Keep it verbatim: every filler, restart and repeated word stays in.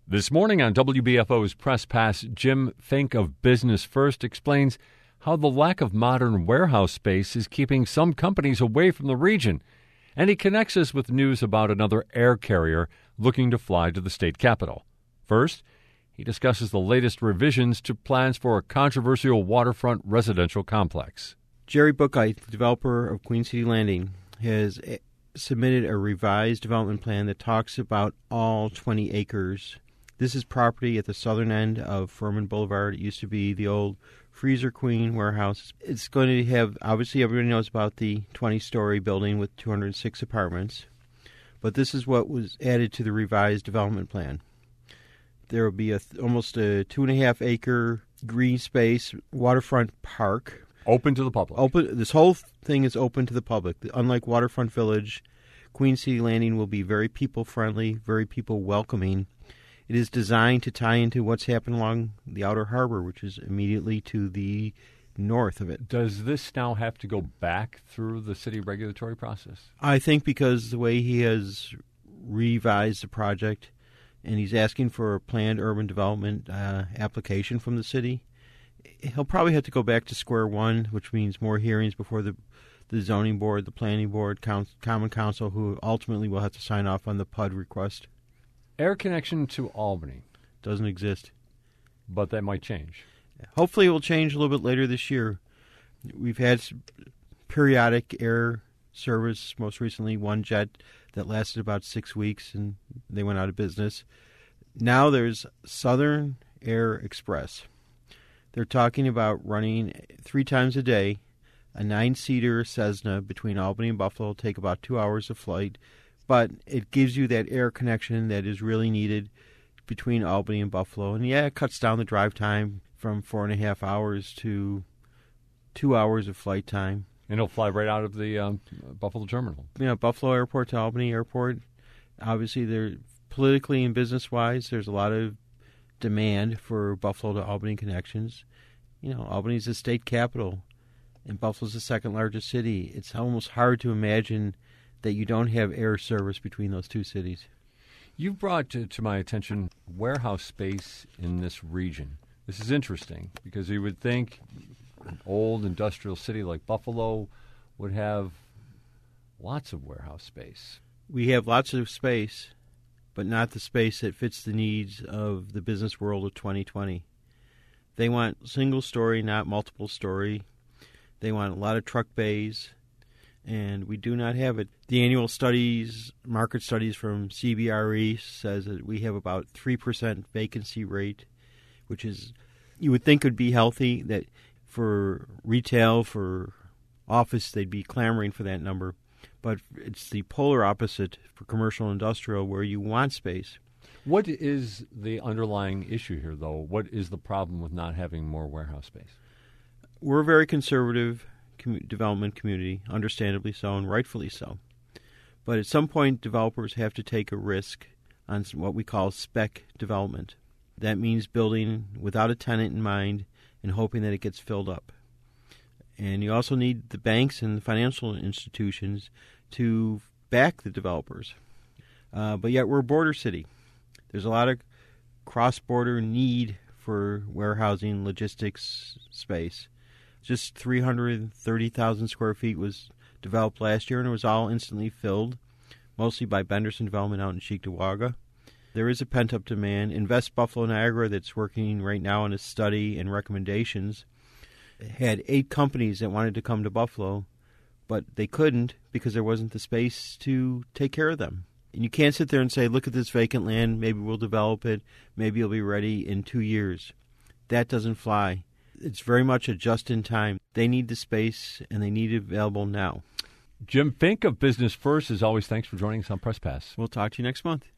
This morning on W B F O's Press Pass, Jim Fink of Business First explains how the lack of modern warehouse space is keeping some companies away from the region. And he connects us with news about another air carrier looking to fly to the state capital. First, he discusses the latest revisions to plans for a controversial waterfront residential complex. Jerry Bookite, the developer of Queen City Landing, has submitted a revised development plan that talks about all twenty acres. This is property at the southern end of Furman Boulevard. It used to be the old Freezer Queen warehouse. It's going to have, obviously everybody knows about the twenty-story building with two hundred six apartments, but this is what was added to the revised development plan. There will be a th- almost a two and a half acre green space waterfront park. Open to the public. Open. This whole thing is open to the public. Unlike Waterfront Village, Queen City Landing will be very people-friendly, very people-welcoming. It is designed to tie into what's happened along the Outer Harbor, which is immediately to the north of it. Does this now have to go back through the city regulatory process? I think because the way he has revised the project, and he's asking for a planned urban development uh, application from the city, he'll probably have to go back to square one, which means more hearings before the the zoning board, the planning board, council, common council, who ultimately will have to sign off on the P U D request. Air connection to Albany. Doesn't exist. But that might change. Hopefully it will change a little bit later this year. We've had periodic air service, most recently one jet that lasted about six weeks, and they went out of business. Now there's Southern Air Express. They're talking about running three times a day, a nine-seater Cessna between Albany and Buffalo. It'll take about two hours of flight, but it gives you that air connection that is really needed between Albany and Buffalo. And yeah, it cuts down the drive time from four and a half hours to two hours of flight time. And it'll fly right out of the um, Buffalo terminal. You know, Buffalo Airport to Albany Airport. Obviously, they're politically and business-wise, there's a lot of demand for Buffalo to Albany connections. You know, Albany's the state capital, and Buffalo's the second largest city. It's almost hard to imagine that you don't have air service between those two cities. You've brought to, to my attention warehouse space in this region. This is interesting because you would think an old industrial city like Buffalo would have lots of warehouse space. We have lots of space, but not the space that fits the needs of the business world of twenty twenty. They want single story, not multiple story. They want a lot of truck bays, and we do not have it. The annual studies, market studies from C B R E says that we have about three percent vacancy rate, which is, you would think would be healthy, that for retail, for office, they'd be clamoring for that number. But it's the polar opposite for commercial and industrial, where you want space. What is the underlying issue here, though? What is the problem with not having more warehouse space? We're a very conservative com- development community, understandably so and rightfully so. But at some point, developers have to take a risk on what we call spec development. That means building without a tenant in mind and hoping that it gets filled up. And you also need the banks and the financial institutions to back the developers. Uh, but yet we're a border city. There's a lot of cross-border need for warehousing logistics space. Just three hundred thirty thousand square feet was developed last year, and it was all instantly filled, mostly by Benderson Development out in Cheektowaga. There is a pent-up demand. Invest Buffalo Niagara, that's working right now on a study and recommendations, had eight companies that wanted to come to Buffalo, but they couldn't because there wasn't the space to take care of them. And you can't sit there and say, look at this vacant land, maybe we'll develop it, maybe it'll be ready in two years. That doesn't fly. It's very much a just-in-time. They need the space, and they need it available now. Jim Fink of Business First, as always, thanks for joining us on Press Pass. We'll talk to you next month.